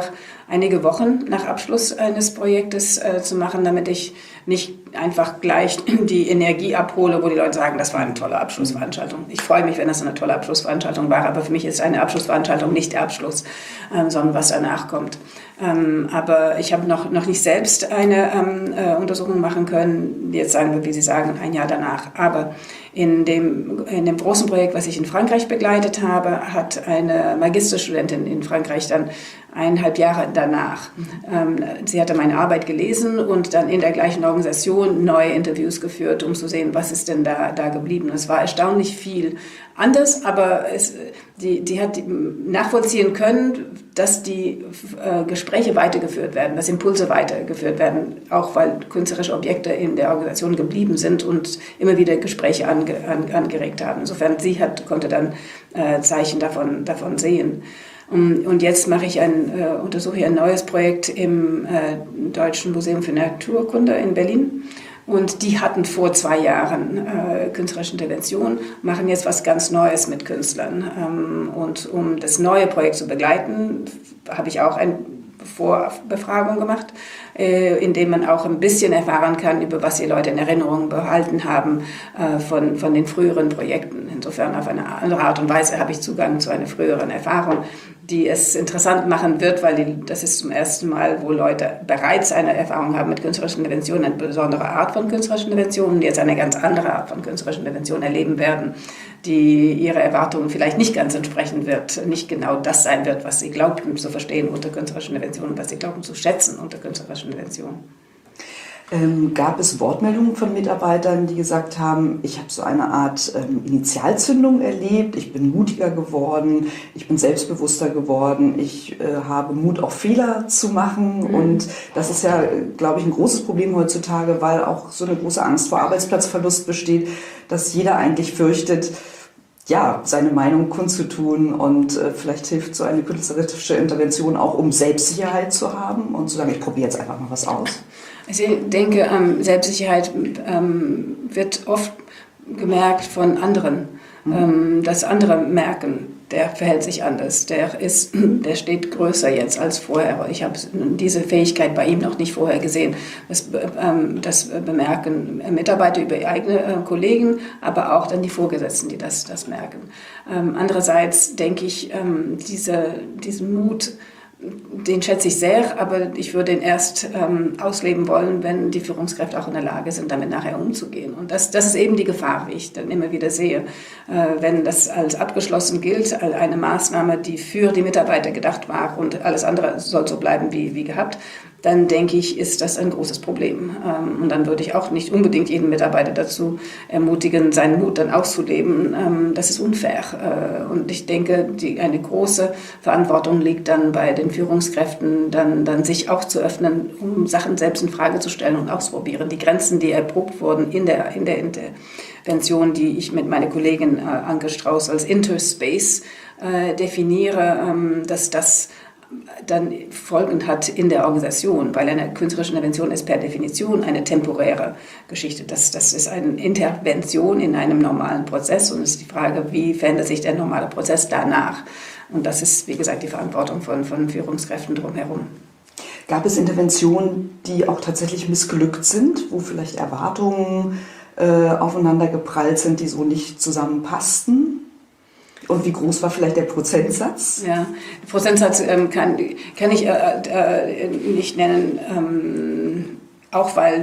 einige Wochen nach Abschluss eines Projektes äh, zu machen, damit ich nicht einfach gleich die Energie abhole, wo die Leute sagen, das war eine tolle Abschlussveranstaltung. Ich freue mich, wenn das eine tolle Abschlussveranstaltung war, aber für mich ist eine Abschlussveranstaltung nicht der Abschluss, ähm, sondern was danach kommt. Ähm, aber ich habe noch, noch nicht selbst eine ähm, äh, Untersuchung machen können, jetzt sagen wir, wie Sie sagen, ein Jahr danach. Aber in dem, in dem großen Projekt, was ich in Frankreich begleitet habe, hat eine Magisterstudentin in Frankreich dann eineinhalb Jahre danach. Ähm, sie hatte meine Arbeit gelesen und dann in der gleichen Organisation neue Interviews geführt, um zu sehen, was ist denn da, da geblieben. Es war erstaunlich viel anders, aber es, die, die hat nachvollziehen können, dass die äh, Gespräche weitergeführt werden, dass Impulse weitergeführt werden, auch weil künstlerische Objekte in der Organisation geblieben sind und immer wieder Gespräche ange, an, angeregt haben. Insofern, sie hat, konnte dann äh, Zeichen davon, davon sehen. Und jetzt mache ich ein, äh, untersuche ein neues Projekt im äh, Deutschen Museum für Naturkunde in Berlin. Und die hatten vor zwei Jahren äh, künstlerische Intervention, machen jetzt was ganz Neues mit Künstlern. Ähm, und um das neue Projekt zu begleiten, habe ich auch eine Vorbefragung gemacht, äh, in dem man auch ein bisschen erfahren kann, über was die Leute in Erinnerung behalten haben äh, von, von den früheren Projekten. Insofern auf eine andere Art und Weise habe ich Zugang zu einer früheren Erfahrung, die es interessant machen wird, weil die, das ist zum ersten Mal, wo Leute bereits eine Erfahrung haben mit künstlerischen Interventionen, eine besondere Art von künstlerischen Interventionen, die jetzt eine ganz andere Art von künstlerischen Interventionen erleben werden, die ihre Erwartungen vielleicht nicht ganz entsprechen wird, nicht genau das sein wird, was sie glaubten zu verstehen unter künstlerischen Interventionen, was sie glauben zu schätzen unter künstlerischen Interventionen. Ähm, gab es Wortmeldungen von Mitarbeitern, die gesagt haben, ich habe so eine Art ähm, Initialzündung erlebt, ich bin mutiger geworden, ich bin selbstbewusster geworden, ich äh, habe Mut, auch Fehler zu machen. Mhm. Und das ist ja, glaube ich, ein großes Problem heutzutage, weil auch so eine große Angst vor Arbeitsplatzverlust besteht, dass jeder eigentlich fürchtet, ja, seine Meinung kundzutun und äh, vielleicht hilft so eine künstlerische Intervention auch, um Selbstsicherheit zu haben und zu sagen, ich probiere jetzt einfach mal was aus. Ich denke, ähm, Selbstsicherheit ähm, wird oft gemerkt von anderen, mhm. ähm, dass andere merken, der verhält sich anders, der ist, der steht größer jetzt als vorher. Ich habe diese Fähigkeit bei ihm noch nicht vorher gesehen. Das, ähm, das bemerken Mitarbeiter über eigene äh, Kollegen, aber auch dann die Vorgesetzten, die das, das merken. Ähm, andererseits denke ich, ähm, diese, diesen Mut, den schätze ich sehr, aber ich würde ihn erst ähm, ausleben wollen, wenn die Führungskräfte auch in der Lage sind, damit nachher umzugehen. Und das, das ist eben die Gefahr, wie ich dann immer wieder sehe. Äh, wenn das als abgeschlossen gilt, als eine Maßnahme, die für die Mitarbeiter gedacht war und alles andere soll so bleiben wie, wie gehabt, dann denke ich, ist das ein großes Problem. Ähm, und dann würde ich auch nicht unbedingt jeden Mitarbeiter dazu ermutigen, seinen Mut dann auszuleben. Ähm, das ist unfair. Äh, und ich denke, die, eine große Verantwortung liegt dann bei den Führungskräften, dann, dann sich auch zu öffnen, um Sachen selbst in Frage zu stellen und auszuprobieren. Die Grenzen, die erprobt wurden in der, in der Intervention, die ich mit meiner Kollegin äh, Anke Strauß als Interspace äh, definiere, ähm, dass das dann Folgen hat in der Organisation, weil eine künstlerische Intervention ist per Definition eine temporäre Geschichte. Das, das ist eine Intervention in einem normalen Prozess und es ist die Frage, wie verändert sich der normale Prozess danach? Und das ist, wie gesagt, die Verantwortung von, von Führungskräften drumherum. Gab es Interventionen, die auch tatsächlich missglückt sind, wo vielleicht Erwartungen äh, aufeinander geprallt sind, die so nicht zusammenpassten? Und wie groß war vielleicht der Prozentsatz? Ja, der Prozentsatz ähm, kann, kann ich äh, äh, nicht nennen, ähm, auch weil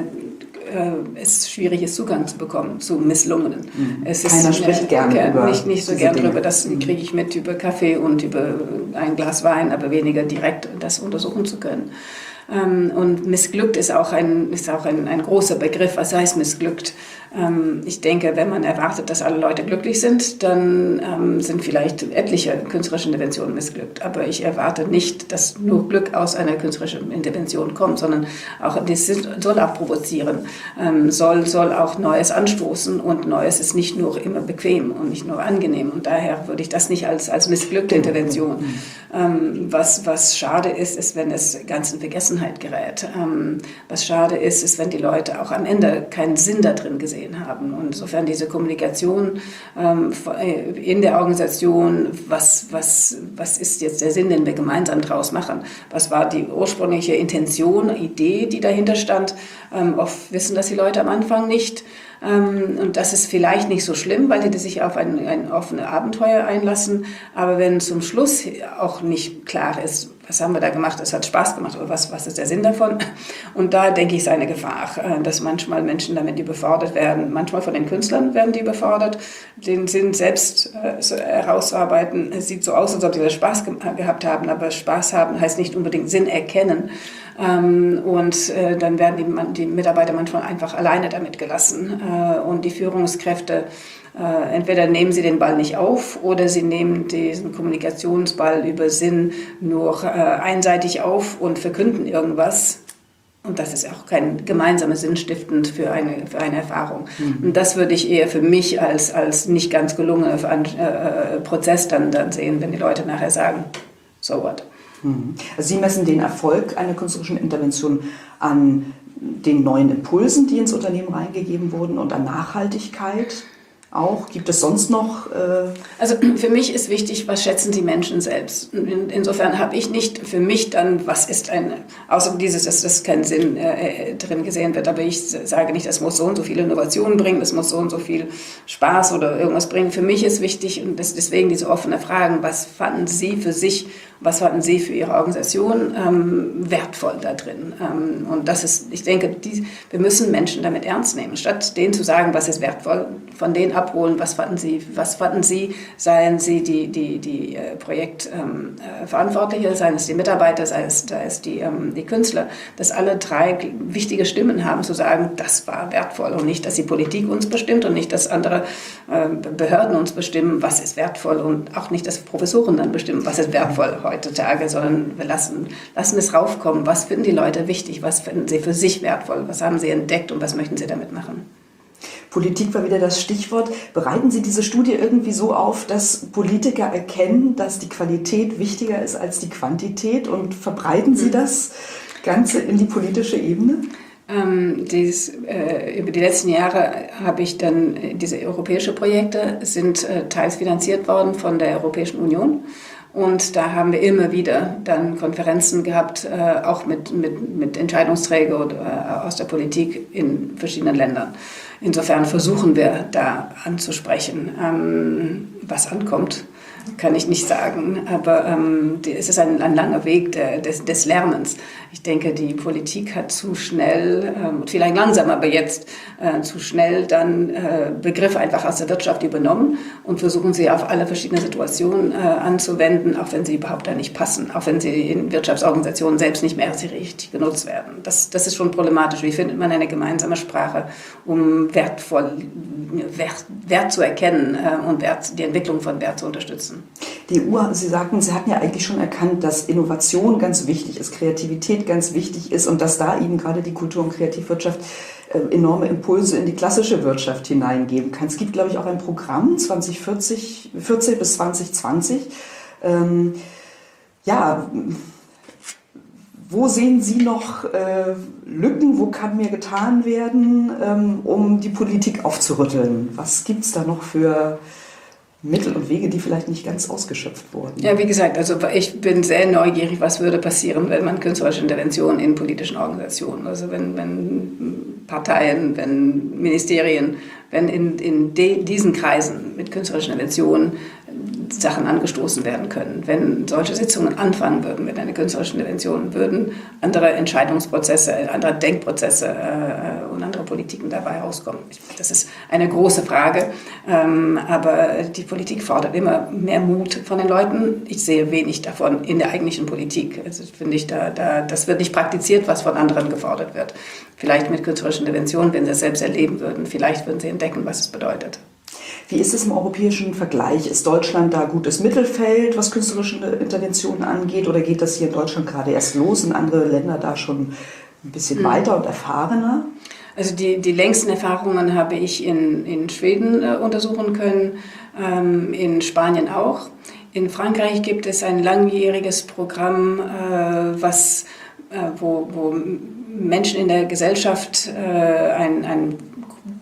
äh, es schwierig ist, Zugang zu bekommen zu Misslungenen. Mhm. Es Keiner ist, spricht äh, gerne äh, über Nicht, nicht so gern Dinge. drüber, das mhm. kriege ich mit über Kaffee und über ein Glas Wein, aber weniger direkt das untersuchen zu können. Ähm, und missglückt ist auch, ein, ist auch ein, ein großer Begriff. Was heißt missglückt? Ähm, ich denke, wenn man erwartet, dass alle Leute glücklich sind, dann ähm, sind vielleicht etliche künstlerische Interventionen missglückt. Aber ich erwarte nicht, dass nur Glück aus einer künstlerischen Intervention kommt, sondern auch das soll auch provozieren, ähm, soll, soll auch Neues anstoßen und Neues ist nicht nur immer bequem und nicht nur angenehm. Und daher würde ich das nicht als, als missglückte Intervention. Mhm. Ähm, was, was schade ist, ist, wenn es ganz in Vergessenheit gerät. Ähm, was schade ist, ist, wenn die Leute auch am Ende keinen Sinn da drin gesehen gesehen haben. Und insofern diese Kommunikation ähm, in der Organisation, was, was, was ist jetzt der Sinn, den wir gemeinsam daraus machen? Was war die ursprüngliche Intention, Idee, die dahinter stand? Ähm, oft wissen das die Leute am Anfang nicht. Ähm, und das ist vielleicht nicht so schlimm, weil die sich auf ein, ein offenes Abenteuer einlassen. Aber wenn zum Schluss auch nicht klar ist, was haben wir da gemacht, es hat Spaß gemacht, oder was, was ist der Sinn davon? Und da denke ich, ist eine Gefahr, dass manchmal Menschen damit überfordert werden. Manchmal von den Künstlern werden die überfordert, den Sinn selbst äh, herauszuarbeiten. Es sieht so aus, als ob sie Spaß ge- gehabt haben, aber Spaß haben heißt nicht unbedingt Sinn erkennen. Ähm, und äh, dann werden die, die Mitarbeiter manchmal einfach alleine damit gelassen. Äh, und die Führungskräfte, äh, entweder nehmen sie den Ball nicht auf oder sie nehmen diesen Kommunikationsball über Sinn nur äh, einseitig auf und verkünden irgendwas. Und das ist auch kein gemeinsames Sinnstiftend für eine, für eine Erfahrung. Mhm. Und das würde ich eher für mich als, als nicht ganz gelungenen äh, Prozess dann, dann sehen, wenn die Leute nachher sagen, so what. Also Sie messen den Erfolg einer künstlerischen Intervention an den neuen Impulsen, die ins Unternehmen reingegeben wurden, und an Nachhaltigkeit auch. Gibt es sonst noch? Äh also für mich ist wichtig, was schätzen die Menschen selbst. In, insofern habe ich nicht für mich dann, was ist ein, außer dieses, dass das kein Sinn äh, drin gesehen wird, aber ich sage nicht, das muss so und so viel Innovation bringen, das muss so und so viel Spaß oder irgendwas bringen. Für mich ist wichtig, und das, deswegen diese offenen Fragen, was fanden Sie für sich, was fanden Sie für Ihre Organisation ähm, wertvoll da drin? Ähm, und das ist, ich denke, die, wir müssen Menschen damit ernst nehmen. Statt denen zu sagen, was ist wertvoll, von denen abholen, was fanden Sie, was fanden Sie, seien Sie die, die, die äh, Projektverantwortliche, ähm, äh, seien es die Mitarbeiter, sei es, sei es die, ähm, die Künstler, dass alle drei wichtige Stimmen haben, zu sagen, das war wertvoll, und nicht, dass die Politik uns bestimmt und nicht, dass andere äh, Behörden uns bestimmen, was ist wertvoll, und auch nicht, dass Professoren dann bestimmen, was ist wertvoll heutzutage, sondern wir lassen, lassen es raufkommen. Was finden die Leute wichtig? Was finden sie für sich wertvoll? Was haben sie entdeckt und was möchten sie damit machen? Politik war wieder das Stichwort. Bereiten Sie diese Studie irgendwie so auf, dass Politiker erkennen, dass die Qualität wichtiger ist als die Quantität, und verbreiten Sie das Ganze in die politische Ebene? Ähm, dies, äh, über die letzten Jahre habe ich dann äh, diese europäischen Projekte sind äh, teils finanziert worden von der Europäischen Union. Und da haben wir immer wieder dann Konferenzen gehabt, äh, auch mit, mit, mit Entscheidungsträgern äh, aus der Politik in verschiedenen Ländern. Insofern versuchen wir da anzusprechen, ähm, was ankommt. Kann ich nicht sagen, aber ähm, die, es ist ein, ein langer Weg der, des, des Lernens. Ich denke, die Politik hat zu schnell, ähm, vielleicht langsam, aber jetzt äh, zu schnell dann äh, Begriffe einfach aus der Wirtschaft übernommen und versuchen sie auf alle verschiedenen Situationen äh, anzuwenden, auch wenn sie überhaupt da nicht passen, auch wenn sie in Wirtschaftsorganisationen selbst nicht mehr richtig genutzt werden. Das, das ist schon problematisch. Wie findet man eine gemeinsame Sprache, um wertvoll, Wert, Wert zu erkennen äh, und Wert, die Entwicklung von Wert zu unterstützen? Die E U, Sie sagten, Sie hatten ja eigentlich schon erkannt, dass Innovation ganz wichtig ist, Kreativität ganz wichtig ist, und dass da eben gerade die Kultur- und Kreativwirtschaft äh, enorme Impulse in die klassische Wirtschaft hineingeben kann. Es gibt, glaube ich, auch ein Programm zwanzig vierzehn bis zwanzig zwanzig. Ähm, ja, wo sehen Sie noch äh, Lücken? Wo kann mehr getan werden, ähm, um die Politik aufzurütteln? Was gibt es da noch für Mittel und Wege, die vielleicht nicht ganz ausgeschöpft wurden? Ja, wie gesagt, also ich bin sehr neugierig, was würde passieren, wenn man künstlerische Interventionen in politischen Organisationen, also wenn, wenn Parteien, wenn Ministerien, wenn in, in de, diesen Kreisen mit künstlerischen Interventionen Sachen angestoßen werden können. Wenn solche Sitzungen anfangen würden mit einer künstlerischen Intervention, würden andere Entscheidungsprozesse, andere Denkprozesse äh, und andere Politiken dabei rauskommen. Das ist eine große Frage, ähm, aber die Politik fordert immer mehr Mut von den Leuten. Ich sehe wenig davon in der eigentlichen Politik. Also finde ich, da, da, das wird nicht praktiziert, was von anderen gefordert wird. Vielleicht mit künstlerischen Interventionen, wenn sie es selbst erleben würden, vielleicht würden sie entdecken, was es bedeutet. Wie ist es im europäischen Vergleich? Ist Deutschland da gutes Mittelfeld, was künstlerische Interventionen angeht? Oder geht das hier in Deutschland gerade erst los, in andere Länder da schon ein bisschen weiter und erfahrener? Also die, die längsten Erfahrungen habe ich in, in Schweden äh, untersuchen können, ähm, in Spanien auch. In Frankreich gibt es ein langjähriges Programm, äh, was, äh, wo, wo Menschen in der Gesellschaft äh, ein, ein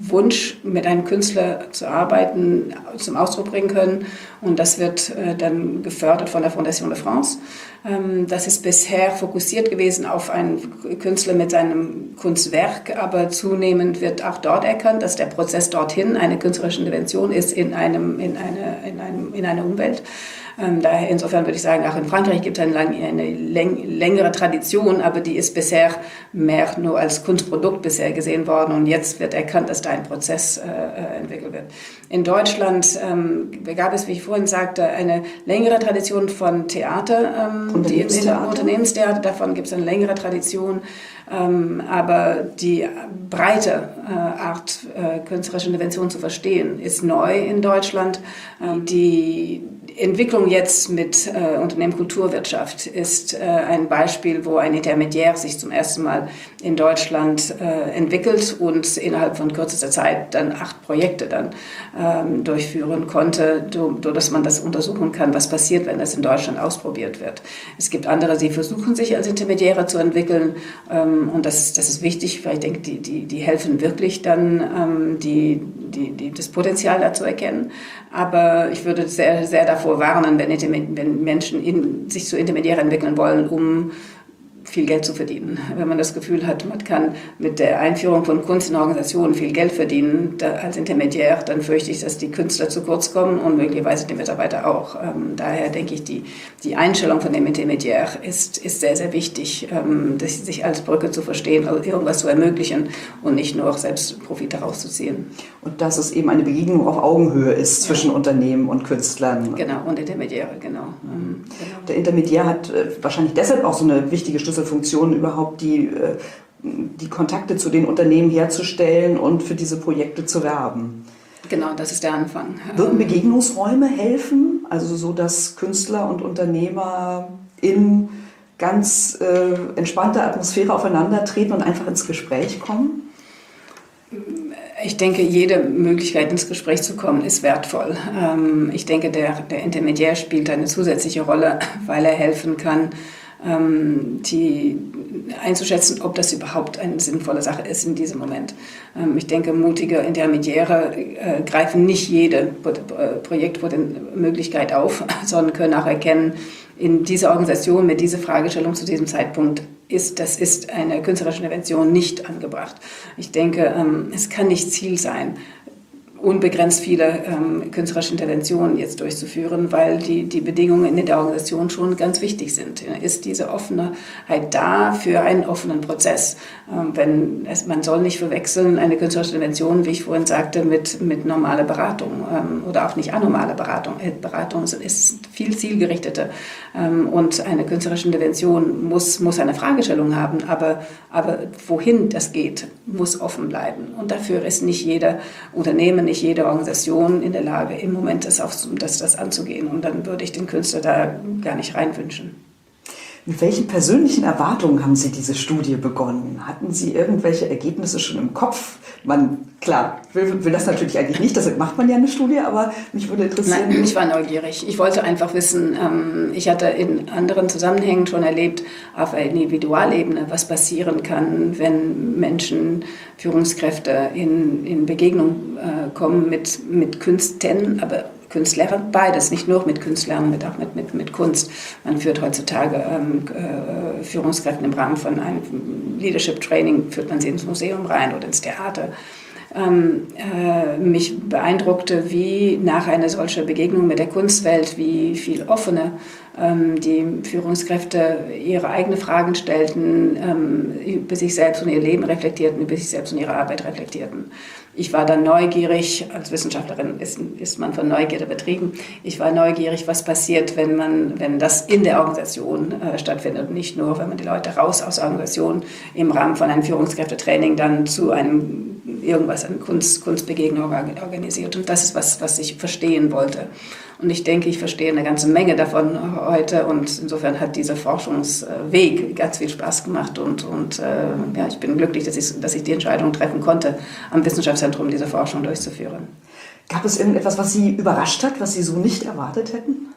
Wunsch, mit einem Künstler zu arbeiten, zum Ausdruck bringen können. Und das wird äh, dann gefördert von der Fondation de France. Ähm, das ist bisher fokussiert gewesen auf einen Künstler mit seinem Kunstwerk, aber zunehmend wird auch dort erkannt, dass der Prozess dorthin eine künstlerische Intervention ist in, einem, in, eine, in, einem, in einer Umwelt. Ähm, daher insofern würde ich sagen, auch in Frankreich gibt es eine, lang, eine läng, längere Tradition, aber die ist bisher mehr nur als Kunstprodukt bisher gesehen worden und jetzt wird erkannt, dass da ein Prozess äh, entwickelt wird. In Deutschland ähm, gab es, wie ich vorhin sagte, eine längere Tradition von Theater, ähm, die in, in Unternehmenstheater, davon gibt es eine längere Tradition, ähm, aber die breite äh, Art, äh, künstlerische Intervention zu verstehen, ist neu in Deutschland. Ähm, die Entwicklung jetzt mit äh, Unternehmen Kulturwirtschaft ist äh, ein Beispiel, wo ein Intermediär sich zum ersten Mal in Deutschland äh, entwickelt und innerhalb von kürzester Zeit dann acht Projekte dann ähm, durchführen konnte, so, so dass man das untersuchen kann, was passiert, wenn das in Deutschland ausprobiert wird. Es gibt andere, die versuchen sich als Intermediäre zu entwickeln ähm, und das, das ist wichtig, weil ich denke, die, die, die helfen wirklich dann, ähm, die, die, die, das Potenzial da zu erkennen. Aber ich würde sehr, sehr davor warnen, wenn, wenn Menschen in, sich zu Intermediären entwickeln wollen, um viel Geld zu verdienen. Wenn man das Gefühl hat, man kann mit der Einführung von Kunst in Organisationen viel Geld verdienen, da als Intermediär, dann fürchte ich, dass die Künstler zu kurz kommen und möglicherweise die Mitarbeiter auch. Ähm, daher denke ich, die, die Einstellung von dem Intermediär ist, ist sehr, sehr wichtig, ähm, das, sich als Brücke zu verstehen, irgendwas zu ermöglichen und nicht nur selbst Profit daraus zu ziehen. Und dass es eben eine Begegnung auf Augenhöhe ist zwischen ja. Unternehmen und Künstlern. Genau, und Intermediäre, genau. Mhm. genau. Der Intermediär hat äh, wahrscheinlich deshalb auch so eine wichtige Schlüsselfunktion, überhaupt die, äh, die Kontakte zu den Unternehmen herzustellen und für diese Projekte zu werben. Genau, das ist der Anfang. Würden Begegnungsräume helfen? Also so, dass Künstler und Unternehmer in ganz äh, entspannter Atmosphäre aufeinandertreten und einfach ins Gespräch kommen? Ich denke, jede Möglichkeit ins Gespräch zu kommen ist wertvoll. Ähm, ich denke, der, der Intermediär spielt eine zusätzliche Rolle, weil er helfen kann, ähm, die einzuschätzen, ob das überhaupt eine sinnvolle Sache ist in diesem Moment. Ähm, ich denke, mutige Intermediäre äh, greifen nicht jede Projektmöglichkeit auf, sondern können auch erkennen, in dieser Organisation mit dieser Fragestellung zu diesem Zeitpunkt ist, das ist eine künstlerische Intervention nicht angebracht. Ich denke, ähm, es kann nicht Ziel sein, unbegrenzt viele ähm, künstlerische Interventionen jetzt durchzuführen, weil die, die Bedingungen in der Organisation schon ganz wichtig sind. Ist diese Offenheit da für einen offenen Prozess? Ähm, wenn es, man soll nicht verwechseln eine künstlerische Intervention, wie ich vorhin sagte, mit, mit normaler Beratung ähm, oder auch nicht anormale Beratung. Beratung ist viel zielgerichteter ähm, und eine künstlerische Intervention muss, muss eine Fragestellung haben, aber, aber wohin das geht, muss offen bleiben. Und dafür ist nicht jeder Unternehmen, nicht jede Organisation in der Lage, im Moment das, auf, das, das anzugehen. Und dann würde ich den Künstler da gar nicht reinwünschen. Mit welchen persönlichen Erwartungen haben Sie diese Studie begonnen? Hatten Sie irgendwelche Ergebnisse schon im Kopf? Man, klar, will, will das natürlich eigentlich nicht, deshalb macht man ja eine Studie, aber mich würde interessieren... Nein, ich war neugierig. Ich wollte einfach wissen, ähm, ich hatte in anderen Zusammenhängen schon erlebt, auf einer Individualebene, was passieren kann, wenn Menschen, Führungskräfte in, in Begegnung äh, kommen mit, mit Künsten, aber Künstler, beides, nicht nur mit Künstlern, mit, auch mit, mit, mit Kunst. Man führt heutzutage ähm, äh, Führungskräfte im Rahmen von einem Leadership Training, führt man sie ins Museum rein oder ins Theater. Ähm, äh, mich beeindruckte, wie nach einer solchen Begegnung mit der Kunstwelt, wie viel offener ähm, die Führungskräfte ihre eigenen Fragen stellten, ähm, über sich selbst und ihr Leben reflektierten, über sich selbst und ihre Arbeit reflektierten. Ich war dann neugierig, als Wissenschaftlerin ist, ist man von Neugierde betrieben, ich war neugierig, was passiert, wenn, man, wenn das in der Organisation äh, stattfindet und nicht nur, wenn man die Leute raus aus der Organisation im Rahmen von einem Führungskräftetraining dann zu einem irgendwas an Kunst, Kunstbegegnung organisiert. Und das ist was, was ich verstehen wollte. Und ich denke, ich verstehe eine ganze Menge davon heute und insofern hat dieser Forschungsweg ganz viel Spaß gemacht und, und äh, ja, ich bin glücklich, dass ich, dass ich die Entscheidung treffen konnte, am Wissenschaftszentrum diese Forschung durchzuführen. Gab es irgendetwas, was Sie überrascht hat, was Sie so nicht erwartet hätten?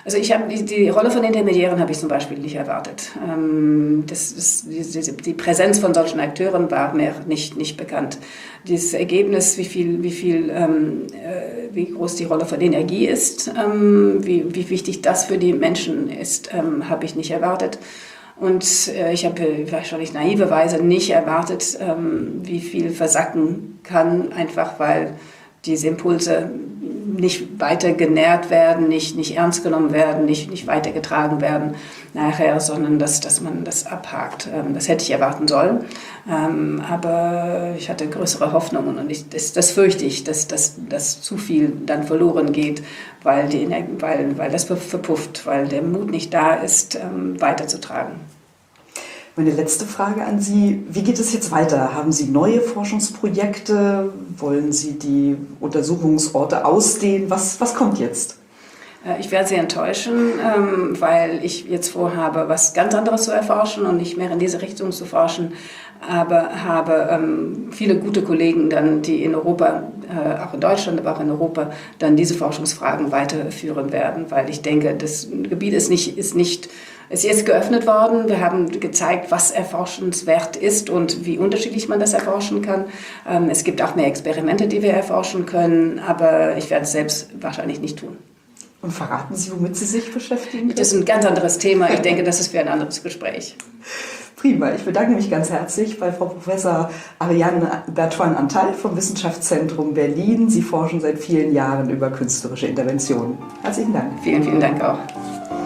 Also ich habe die, die Rolle von Intermediären habe ich zum Beispiel nicht erwartet. Ähm, das ist, die, die Präsenz von solchen Akteuren war mir nicht, nicht bekannt. Dieses Ergebnis, wie viel, wie viel, ähm, äh, wie groß die Rolle von Energie ist, ähm, wie, wie wichtig das für die Menschen ist, ähm, habe ich nicht erwartet. Und äh, ich habe wahrscheinlich naiverweise nicht erwartet, ähm, wie viel versacken kann, einfach weil diese Impulse nicht weiter genährt werden, nicht, nicht ernst genommen werden, nicht, nicht weitergetragen werden nachher, sondern dass, dass man das abhakt. Ähm, das hätte ich erwarten sollen, ähm, aber ich hatte größere Hoffnungen und ich, das, das fürchte ich, dass, dass, dass zu viel dann verloren geht, weil, die, weil, weil das verpufft, weil der Mut nicht da ist, ähm, weiterzutragen. Meine letzte Frage an Sie, wie geht es jetzt weiter? Haben Sie neue Forschungsprojekte? Wollen Sie die Untersuchungsorte ausdehnen? Was, was kommt jetzt? Ich werde Sie enttäuschen, weil ich jetzt vorhabe, was ganz anderes zu erforschen und nicht mehr in diese Richtung zu forschen, aber habe viele gute Kollegen dann, die in Europa, auch in Deutschland, aber auch in Europa, dann diese Forschungsfragen weiterführen werden, weil ich denke, das Gebiet ist nicht, ist nicht Es ist jetzt geöffnet worden. Wir haben gezeigt, was erforschenswert ist und wie unterschiedlich man das erforschen kann. Es gibt auch mehr Experimente, die wir erforschen können, aber ich werde es selbst wahrscheinlich nicht tun. Und verraten Sie, womit Sie sich beschäftigen? Das ist ein ganz anderes Thema. Ich denke, das ist für ein anderes Gespräch. Prima. Ich bedanke mich ganz herzlich bei Frau Professor Ariane Bertrand-Antal vom Wissenschaftszentrum Berlin. Sie forschen seit vielen Jahren über künstlerische Interventionen. Herzlichen Dank. Vielen, vielen Dank auch.